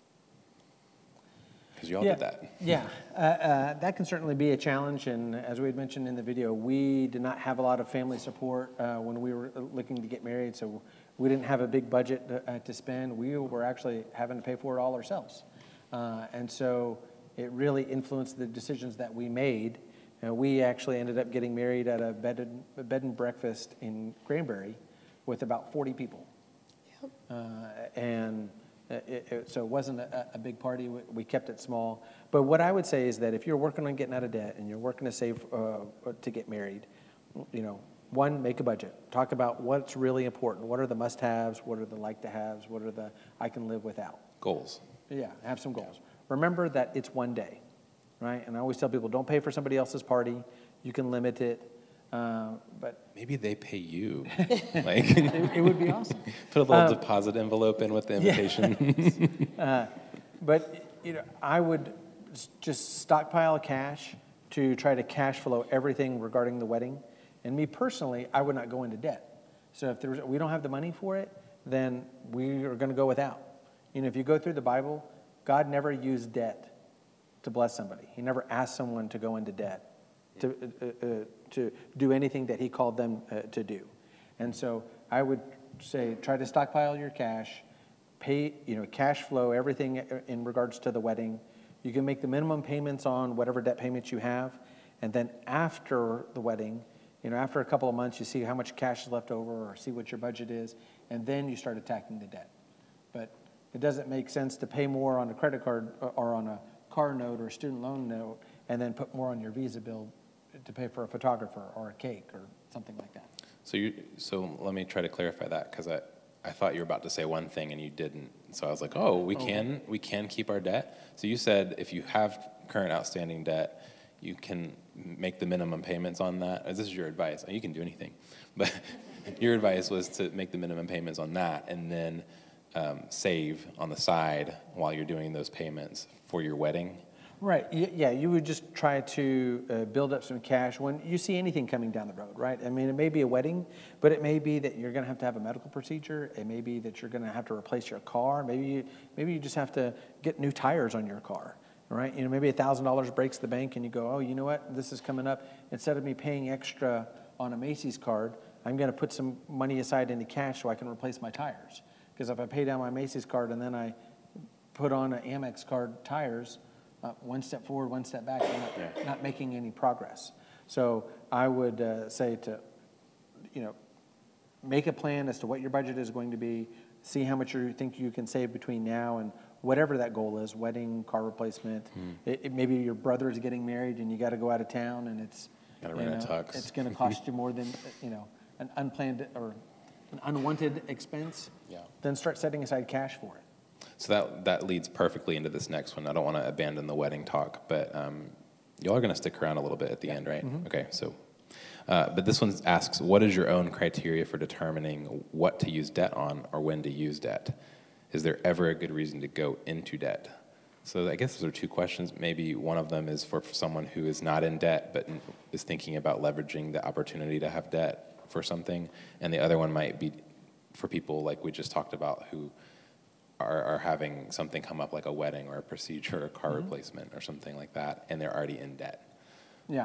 Because you all yeah, did that. Yeah, uh, uh, that can certainly be a challenge. And as we had mentioned in the video, we did not have a lot of family support uh, when we were looking to get married. So we didn't have a big budget to, uh, to spend. We were actually having to pay for it all ourselves. Uh, and so it really influenced the decisions that we made. Uh, we actually ended up getting married at a bed and, a bed and breakfast in Granbury with about forty people. Yep. Uh, and It, it, so it wasn't a, a big party. We, we kept it small. But what I would say is that if you're working on getting out of debt and you're working to save uh, to get married, you know, one, make a budget. Talk about what's really important. What are the must-haves? What are the like-to-haves? What are the I can live without? Goals. Yeah, have some goals. Remember that it's one day, right? And I always tell people, don't pay for somebody else's party. You can limit it. Uh, but maybe they pay you. Like it, it would be awesome. Put a little Um, deposit envelope in with the invitation. Yeah. uh, but you know, I would just stockpile cash to try to cash flow everything regarding the wedding. And me personally, I would not go into debt. So if there's, we don't have the money for it, then we are going to go without. You know, if you go through the Bible, God never used debt to bless somebody. He never asked someone to go into debt to uh, uh, to do anything that he called them uh, to do. And so I would say try to stockpile your cash, pay, you know, cash flow everything in regards to the wedding. You can make the minimum payments on whatever debt payments you have, and then after the wedding, you know, after a couple of months, you see how much cash is left over or see what your budget is, and then you start attacking the debt. But it doesn't make sense to pay more on a credit card or on a car note or a student loan note and then put more on your Visa bill to pay for a photographer or a cake or something like that. So you, so let me try to clarify that, because I, I thought you were about to say one thing and you didn't. So I was like, oh, we oh. can we can keep our debt. So you said if you have current outstanding debt, you can make the minimum payments on that. This is your advice. You can do anything, but your advice was to make the minimum payments on that and then um, save on the side while you're doing those payments for your wedding. Right. Yeah, you would just try to uh, build up some cash when you see anything coming down the road, right? I mean, it may be a wedding, but it may be that you're going to have to have a medical procedure. It may be that you're going to have to replace your car. Maybe you, maybe you just have to get new tires on your car, right? You know, maybe one thousand dollars breaks the bank and you go, oh, you know what? This is coming up. Instead of me paying extra on a Macy's card, I'm going to put some money aside into cash so I can replace my tires. Because if I pay down my Macy's card and then I put on an Amex card tires, Uh, one step forward, one step back, you're not, yeah. not making any progress. So I would uh, say to, you know, make a plan as to what your budget is going to be, see how much you think you can save between now and whatever that goal is, wedding, car replacement. Mm. It, it, maybe your brother is getting married and you got to go out of town and it's, gotta rent know, a tux. It's going to cost you more than, you know, an unplanned or an unwanted expense. Yeah. Then start setting aside cash for it. So that that leads perfectly into this next one. I don't want to abandon the wedding talk, but um, y'all are going to stick around a little bit at the yeah. end, right? Mm-hmm. Okay, so, uh, but this one asks, what is your own criteria for determining what to use debt on or when to use debt? Is there ever a good reason to go into debt? So I guess those are two questions. Maybe one of them is for someone who is not in debt but is thinking about leveraging the opportunity to have debt for something, and the other one might be for people like we just talked about who Are, are having something come up like a wedding or a procedure or a car mm-hmm. replacement or something like that, and they're already in debt. Yeah.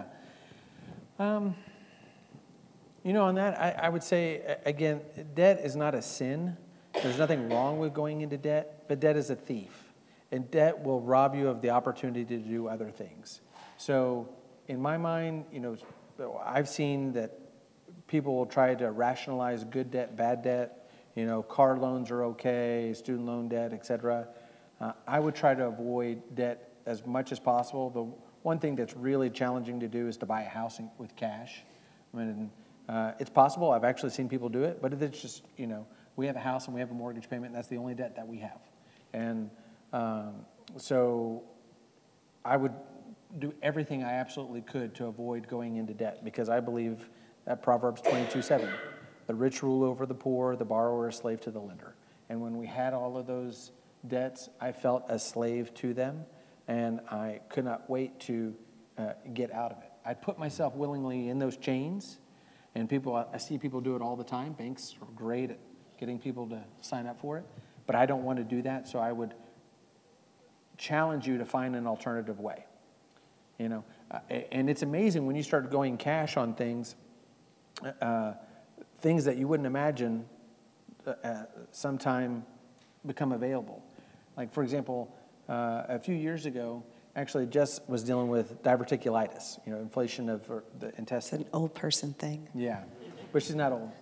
Um, you know, on that, I, I would say, again, debt is not a sin. There's nothing wrong with going into debt, but debt is a thief. And debt will rob you of the opportunity to do other things. So in my mind, you know, I've seen that people will try to rationalize good debt, bad debt. You know, car loans are okay, student loan debt, et cetera. Uh, I would try to avoid debt as much as possible. The one thing that's really challenging to do is to buy a house in, with cash. I mean, uh, it's possible. I've actually seen people do it, but it's just, you know, we have a house and we have a mortgage payment, and that's the only debt that we have. And um, so I would do everything I absolutely could to avoid going into debt, because I believe that Proverbs twenty-two seven, the rich rule over the poor, the borrower is slave to the lender. And when we had all of those debts, I felt a slave to them, and I could not wait to uh, get out of it. I put myself willingly in those chains, and people, I see people do it all the time. Banks are great at getting people to sign up for it, but I don't want to do that, so I would challenge you to find an alternative way. You know, uh, and it's amazing when you start going cash on things, uh, things that you wouldn't imagine uh, uh, sometime become available. Like, for example, uh, a few years ago, actually Jess was dealing with diverticulitis, you know, inflation of uh, the intestine. It's an old person thing. Yeah, but she's not old.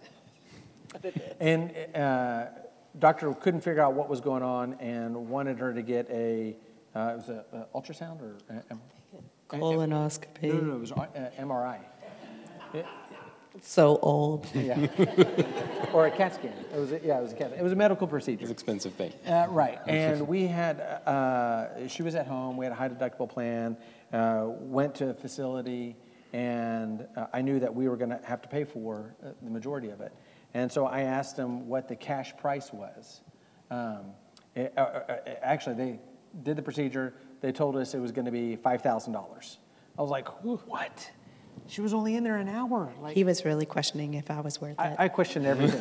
And uh, doctor couldn't figure out what was going on and wanted her to get a, uh, it was a, a ultrasound or a, a, Colonoscopy. no, no, no, it was uh, M R I. It, So old. yeah, or a CAT scan. It was, a, yeah, it was a CAT. It was a medical procedure. It's an expensive thing. Uh, right, and we had, uh, she was at home, we had a high deductible plan, uh, went to a facility, and uh, I knew that we were gonna have to pay for uh, the majority of it. And so I asked them what the cash price was. Um, it, uh, uh, actually, they did the procedure, they told us it was gonna be five thousand dollars. I was like, what? She was only in there an hour. Like, He was really questioning if I was worth it. I, I questioned everything.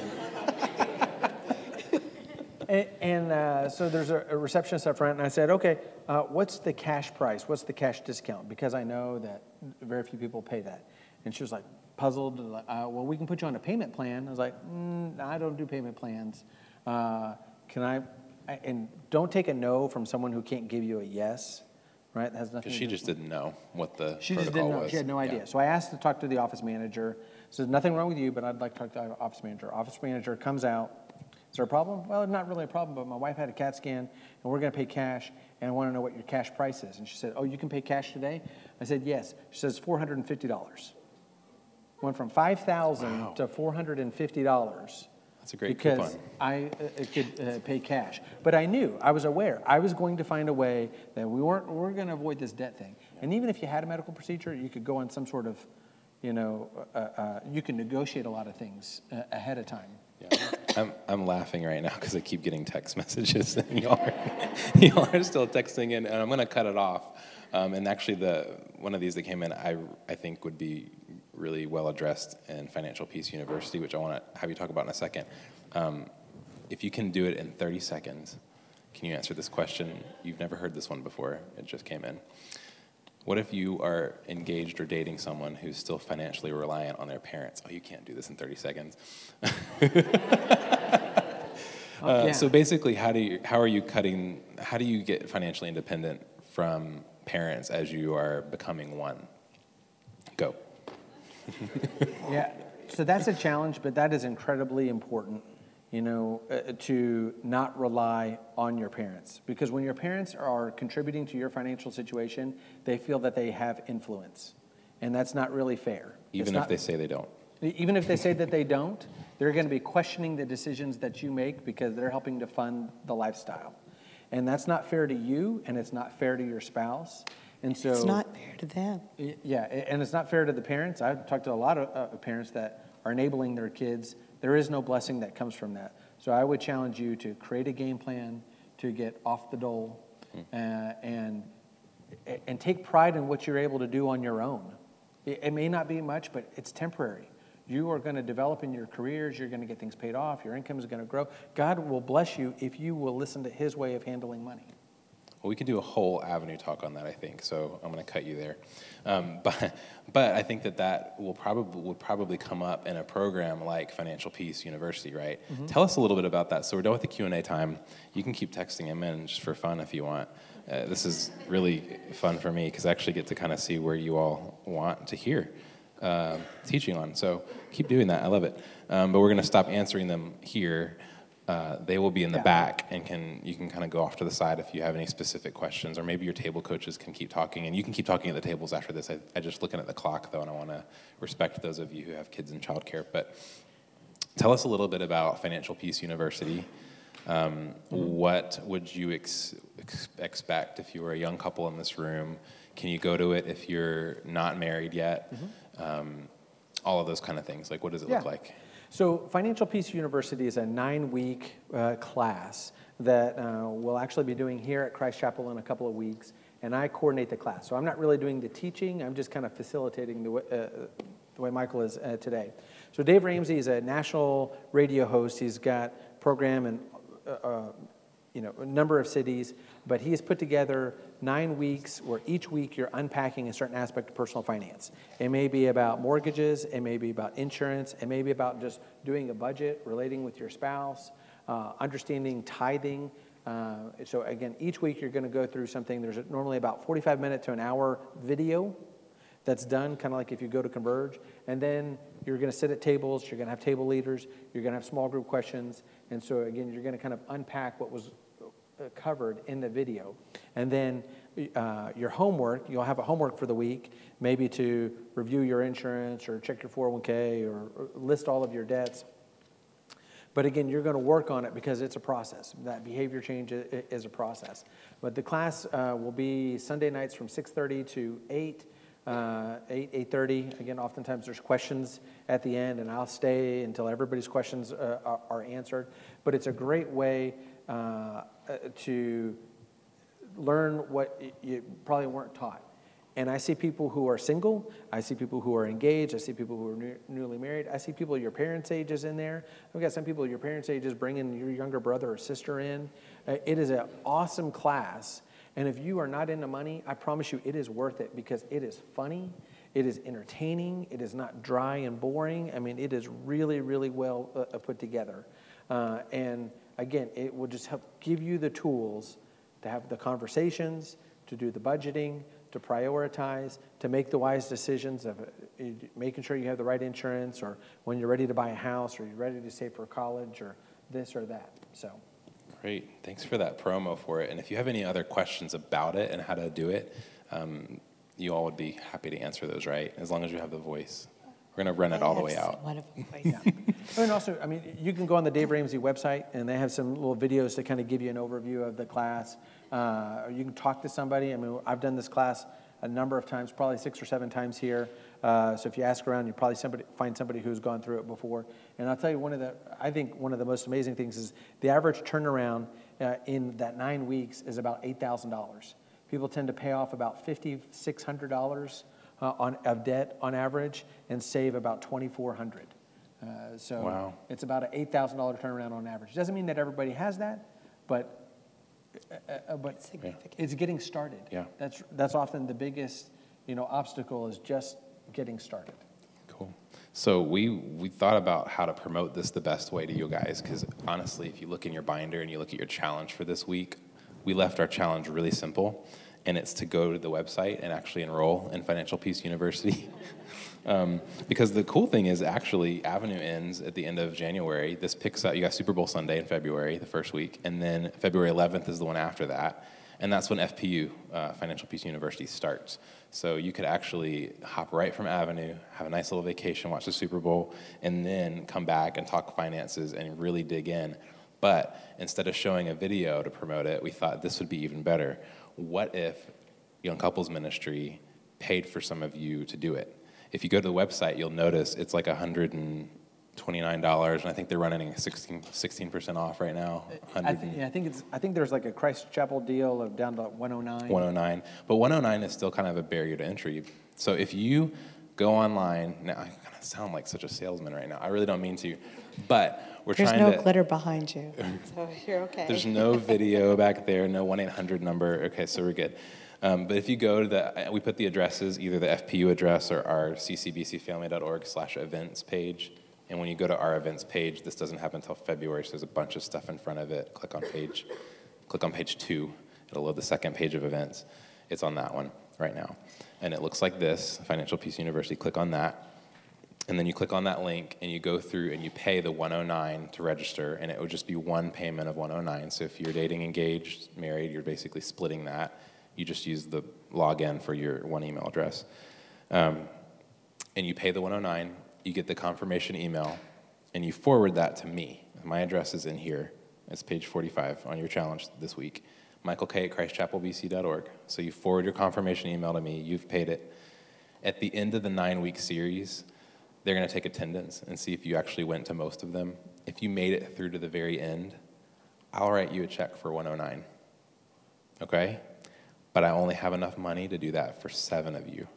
and and uh, so there's a, a receptionist up front, and I said, okay, uh, what's the cash price? What's the cash discount? Because I know that very few people pay that. And she was like puzzled, like, uh, well, we can put you on a payment plan. I was like, mm, I don't do payment plans. Uh, can I, I, and don't take a no from someone who can't give you a yes. Right, that has nothing. Because she just didn't know what the She protocol just didn't know. was. She had no idea. Yeah. So I asked to talk to the office manager. Said, nothing wrong with you, but I'd like to talk to the office manager. Office manager comes out. Is there a problem? Well, not really a problem, but my wife had a CAT scan, and we're going to pay cash, and I want to know what your cash price is. And she said, oh, you can pay cash today? I said, yes. She says, four hundred fifty dollars. Went from five thousand dollars Wow. to four hundred fifty dollars. That's a great because coupon. I uh, could uh, pay cash. But I knew, I was aware, I was going to find a way that we weren't, we we're going to avoid this debt thing. And even if you had a medical procedure, you could go on some sort of, you know, uh, uh, you can negotiate a lot of things uh, ahead of time. Yeah. I'm, I'm laughing right now because I keep getting text messages, and y'all are, y'all are still texting in, and I'm going to cut it off. Um, and actually, the one of these that came in, I, I think would be really well addressed in Financial Peace University, which I want to have you talk about in a second. Um, if you can do it in thirty seconds, can you answer this question? You've never heard this one before. It just came in. What if you are engaged or dating someone who's still financially reliant on their parents? Oh, you can't do this in thirty seconds. uh, yeah. So basically, how do you, how are you cutting, how do you get financially independent from parents as you are becoming one? Go. Yeah, so that's a challenge, but that is incredibly important, you know, uh, to not rely on your parents. Because when your parents are contributing to your financial situation, they feel that they have influence. And that's not really fair. Even It's if not- they say they don't. Even if they say that they don't, they're going to be questioning the decisions that you make because they're helping to fund the lifestyle. And that's not fair to you, and it's not fair to your spouse. And so It's not fair to them. Y- Yeah, a- and it's not fair to the parents. I've talked to a lot of uh, parents that are enabling their kids. There is no blessing that comes from that. So I would challenge you to create a game plan to get off the dole uh, and and take pride in what you're able to do on your own. It, it may not be much, but it's temporary. You are going to develop in your careers. You're going to get things paid off. Your income is going to grow. God will bless you if you will listen to His way of handling money. Well, we could do a whole Avenue talk on that, I think. So I'm going to cut you there. Um, but but I think that that will probably would probably come up in a program like Financial Peace University, right? Mm-hmm. Tell us a little bit about that. So we're done with the Q and A time. You can keep texting them in just for fun if you want. Uh, this is really fun for me because I actually get to kind of see where you all want to hear uh, teaching on. So keep doing that. I love it. Um, but we're going to stop answering them here. Uh, they will be in the yeah. back, and can you can kind of go off to the side if you have any specific questions, or maybe your table coaches can keep talking, and you can keep talking at the tables after this. I, I just looking at the clock, though, and I want to respect those of you who have kids in childcare. But tell us a little bit about Financial Peace University. Um, mm-hmm. What would you ex- ex- expect if you were a young couple in this room? Can you go to it if you're not married yet? Mm-hmm. Um, all of those kind of things. Like, what does it yeah. look like? So Financial Peace University is a nine-week uh, class that uh, we'll actually be doing here at Christ Chapel in a couple of weeks, and I coordinate the class. So I'm not really doing the teaching, I'm just kind of facilitating the, w- uh, the way Michael is uh, today. So Dave Ramsey is a national radio host. He's got program in uh, uh, you know, a number of cities, but he has put together nine weeks where each week you're unpacking a certain aspect of personal finance. It may be about mortgages, it may be about insurance, it may be about just doing a budget, relating with your spouse, uh, understanding tithing. Uh, so again, each week you're going to go through something. There's normally about forty-five minute to an hour video that's done, kind of like if you go to Converge. And then you're going to sit at tables, you're going to have table leaders, you're going to have small group questions. And so again, you're going to kind of unpack what was covered in the video. And then uh, your homework, you'll have a homework for the week, maybe to review your insurance or check your four oh one k or, or list all of your debts. But again, you're going to work on it because it's a process. That behavior change is a process. But the class uh, will be Sunday nights from six thirty to eight, uh, eight, eight thirty. Again, oftentimes there's questions at the end, and I'll stay until everybody's questions uh, are, are answered. But it's a great way uh, to learn what you probably weren't taught. And I see people who are single, I see people who are engaged, I see people who are new, newly married, I see people your parents' ages in there. I've got some people your parents' ages bringing your younger brother or sister in. Uh, it is an awesome class, and if you are not into money, I promise you it is worth it because it is funny, it is entertaining, it is not dry and boring. I mean, it is really, really well uh, put together. Uh, and again, it will just help give you the tools to have the conversations, to do the budgeting, to prioritize, to make the wise decisions of uh, making sure you have the right insurance, or when you're ready to buy a house, or you're ready to save for college, or this or that. So, great. Thanks for that promo for it. And if you have any other questions about it and how to do it, um, you all would be happy to answer those, right? As long as you have the voice. We're going to run it all the way out. Wonderful voice. Yeah. And also, I mean, you can go on the Dave Ramsey website, and they have some little videos to kind of give you an overview of the class. Uh, or you can talk to somebody. I mean, I've done this class a number of times, probably six or seven times here. Uh, so if you ask around, you probably somebody, find somebody who's gone through it before. And I'll tell you, one of the, I think one of the most amazing things is the average turnaround uh, in that nine weeks is about eight thousand dollars. People tend to pay off about five thousand six hundred dollars uh, on, of debt on average and save about two thousand four hundred dollars. Uh, so wow. It's about an eight thousand dollars turnaround on average. Doesn't mean that everybody has that, but Uh, but it's, it's getting started. Yeah. That's that's often the biggest, you know, obstacle is just getting started. Cool. So we we thought about how to promote this the best way to you guys, because honestly, if you look in your binder and you look at your challenge for this week, we left our challenge really simple, and it's to go to the website and actually enroll in Financial Peace University. Um, because the cool thing is actually Avenue ends at the end of January. This picks up, you got Super Bowl Sunday in February, the first week, and then February eleventh is the one after that. And that's when F P U, uh, Financial Peace University, starts. So you could actually hop right from Avenue, have a nice little vacation, watch the Super Bowl, and then come back and talk finances and really dig in. But instead of showing a video to promote it, we thought this would be even better. What if Young Couples Ministry paid for some of you to do it? If you go to the website, you'll notice it's like one hundred twenty-nine dollars, and I think they're running sixteen percent off right now. I think, yeah, I think it's. I think there's like a Christ Chapel deal of down to one oh nine. one oh nine, but one oh nine is still kind of a barrier to entry. So if you go online now, I kind of sound like such a salesman right now. I really don't mean to, but we're There's trying no to. glitter behind you, so you're okay. There's no video back there, no one eight hundred number. Okay, so we're good. Um, but if you go to the, we put the addresses, either the F P U address or our c c b c family dot org slash events page. And when you go to our events page, this doesn't happen until February, so there's a bunch of stuff in front of it. Click on page, click on page two. It'll load the second page of events. It's on that one right now. And it looks like this, Financial Peace University. Click on that. And then you click on that link and you go through and you pay the one oh nine to register, and it would just be one payment of one oh nine. So if you're dating, engaged, married, you're basically splitting that. You just use the login for your one email address. Um, and you pay the one oh nine, you get the confirmation email, and you forward that to me. My address is in here. It's page forty-five on your challenge this week. Michael K at christ chapel b c dot org. So you forward your confirmation email to me, you've paid it. At the end of the nine-week series, they're gonna take attendance and see if you actually went to most of them. If you made it through to the very end, I'll write you a check for one oh nine, okay? But I only have enough money to do that for seven of you.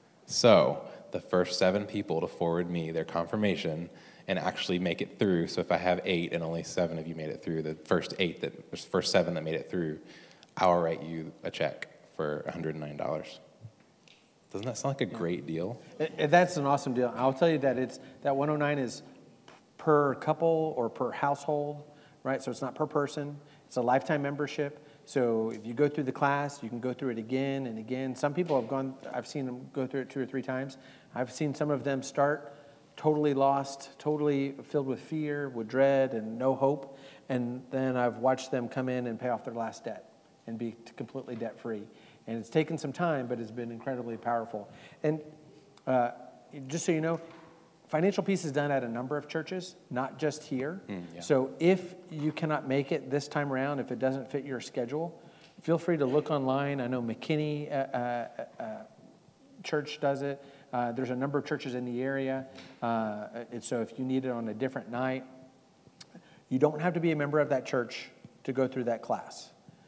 So the first seven people to forward me their confirmation and actually make it through. So if I have eight and only seven of you made it through, the first eight, that the first seven that made it through, I'll write you a check for one hundred nine dollars. Doesn't that sound like a great deal? It- it- That's an awesome deal. I'll tell you that it's, that one oh nine is per couple or per household, right? So it's not per person. It's a lifetime membership. So if you go through the class, you can go through it again and again. Some people have gone, I've seen them go through it two or three times. I've seen some of them start totally lost, totally filled with fear, with dread, and no hope. And then I've watched them come in and pay off their last debt and be completely debt-free. And it's taken some time, but it's been incredibly powerful. And uh, just so you know, Financial Peace is done at a number of churches, not just here. Mm, yeah. So if you cannot make it this time around, if it doesn't fit your schedule, feel free to look online. I know McKinney uh, uh, uh, Church does it. Uh, there's a number of churches in the area. Uh, and so if you need it on a different night, you don't have to be a member of that church to go through that class.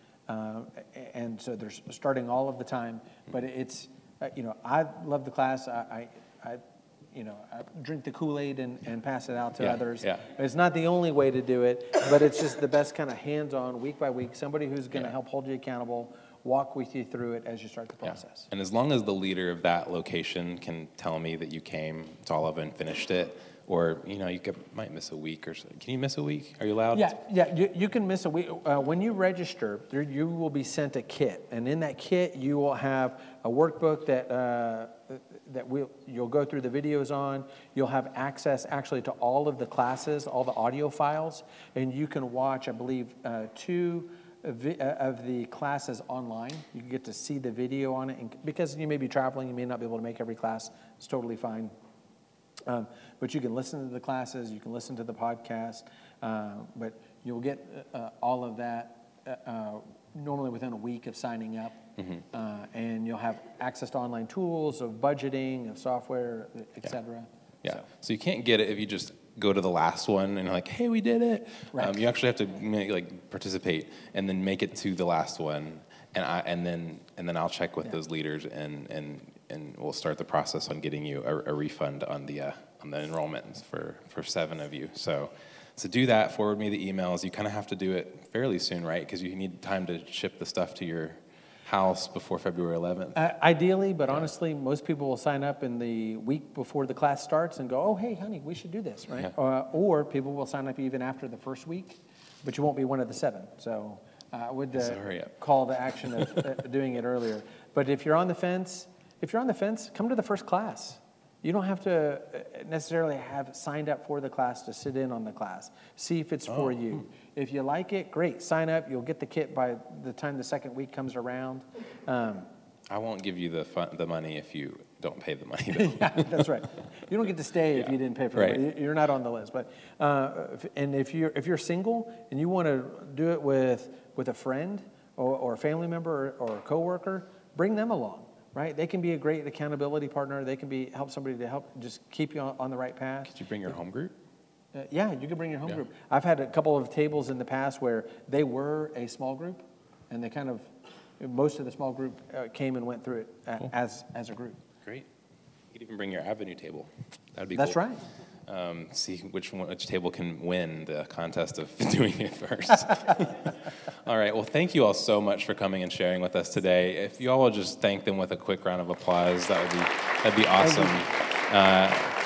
Uh, and so they're starting all of the time. But it's, uh, you know, I love the class. I, I, I you know, I drink the Kool-Aid and, and pass it out to Yeah, others. yeah. It's not the only way to do it, but it's just the best kind of hands-on, week by week, somebody who's going to Yeah. help hold you accountable, walk with you through it as you start the Yeah. process. And as long as the leader of that location can tell me that you came to all of it and finished it, or, you know, you could, might miss a week or so. Can you miss a week? Are you allowed? Yeah, yeah, you, you can miss a week. Uh, when you register, there, you will be sent a kit, and in that kit, you will have a workbook that uh, that we'll, you'll go through the videos on. You'll have access actually to all of the classes, all the audio files, and you can watch, I believe, uh, two vi- uh, of the classes online. You can get to see the video on it, and because you may be traveling, you may not be able to make every class. It's totally fine. Um, but you can listen to the classes, you can listen to the podcast, uh, but you'll get uh, all of that uh, uh, normally within a week of signing up. Mm-hmm. uh, and you'll have access to online tools of budgeting, of software, et cetera. Yeah. So, So you can't get it if you just go to the last one and you're like, hey, we did it. Right. Um, you actually have to make, like participate and then make it to the last one, and I and then and then I'll check with Yeah. those leaders and and and we'll start the process on getting you a, a refund on the uh, on the enrollments for for seven of you. So. So do that. Forward me the emails. You kind of have to do it fairly soon, right? Because you need time to ship the stuff to your house before February eleventh. Uh, ideally, but honestly, most people will sign up in the week before the class starts and go, oh, hey, honey, we should do this, right? Yeah. Uh, or people will sign up even after the first week, but you won't be one of the seven. So uh, I would uh, So hurry up. call the action of uh, doing it earlier. But if you're on the fence, if you're on the fence, come to the first class. You don't have to necessarily have signed up for the class to sit in on the class. See if it's for Oh. you. If you like it, great. Sign up. You'll get the kit by the time the second week comes around. Um, I won't give you the fun, the money if you don't pay the money. Though. yeah, that's right. You don't get to stay if Yeah. you didn't pay for Right. it. You're not on the list. But uh, if- and if you're if you're single and you want to do it with with a friend or, or a family member or, or a coworker, bring them along. Right? They can be a great accountability partner. They can be help somebody to help just keep you on, on the right path. Could you bring your home group? Uh, yeah, you can bring your home Yeah. group. I've had a couple of tables in the past where they were a small group, and they kind of most of the small group uh, came and went through it uh, Cool. as as a group. Great. You could even bring your Avenue table. That'd be That's cool. right. Um, see which one, which table can win the contest of doing it first. All right. Well, thank you all so much for coming and sharing with us today. If you all will just thank them with a quick round of applause, that would be that'd be awesome. Uh,